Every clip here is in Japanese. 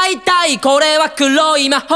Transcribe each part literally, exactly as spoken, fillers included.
大体これは黒い魔法。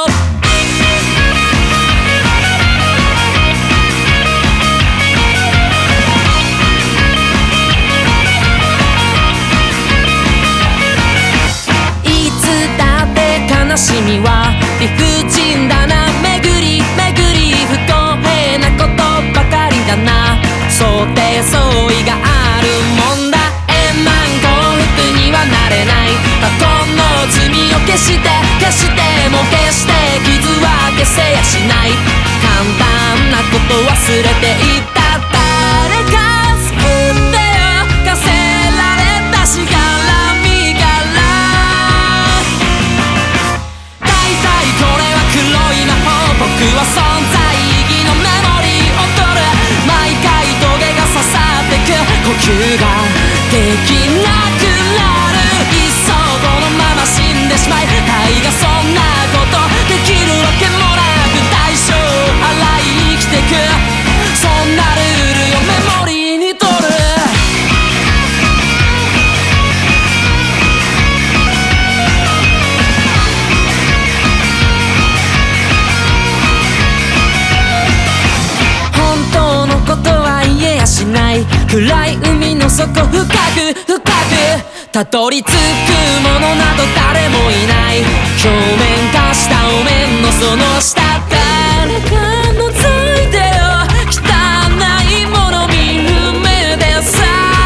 いつだって悲しみは理不尽だな。巡り巡り不公平なことばかりだな。想定相違があるもんだ。円満幸福にはなれない。過去の罪を消して消しても決して傷は消せやしない。簡単なこと忘れていた。誰か救ってよ課せられたしがらみから大体これは黒い魔法。僕は存在意義のメモリーを取る。毎回トゲが刺さってく。呼吸ができなくなる。いっそこのまま死んでしまいたいが、そんなことできるわけもなく代償を払い生きてく。そんなルールをメモリーに取る。本当のことは言えやしない。暗い海の底深く深くたどり着くものなど誰もいない。表面化したお面のその下、誰か覗いてよ汚いもの見る目でさ。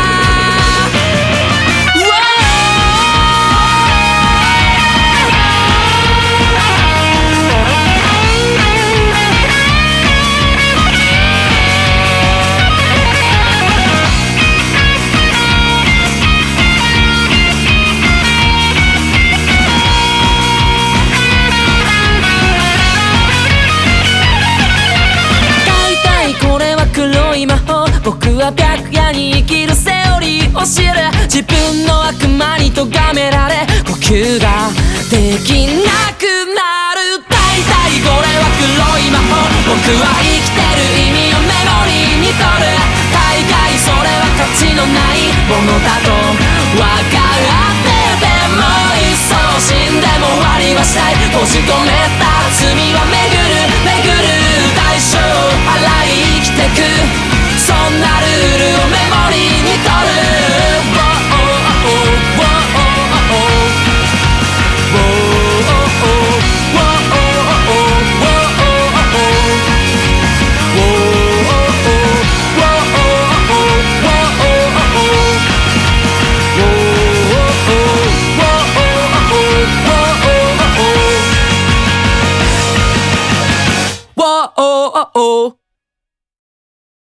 僕は白夜に生きるセオリーを知る。自分の悪魔に咎められ呼吸ができなくなる。大体これは黒い魔法。僕は生きてる意味をメモリーに取る。大概それは価値のないものだと分かってても、いっそ死んでも終わりはしない。閉じ込めた罪は巡る巡る代償を払い生きてく。そんなルールをメモリーに取る。Whoa, oh, oh, oh.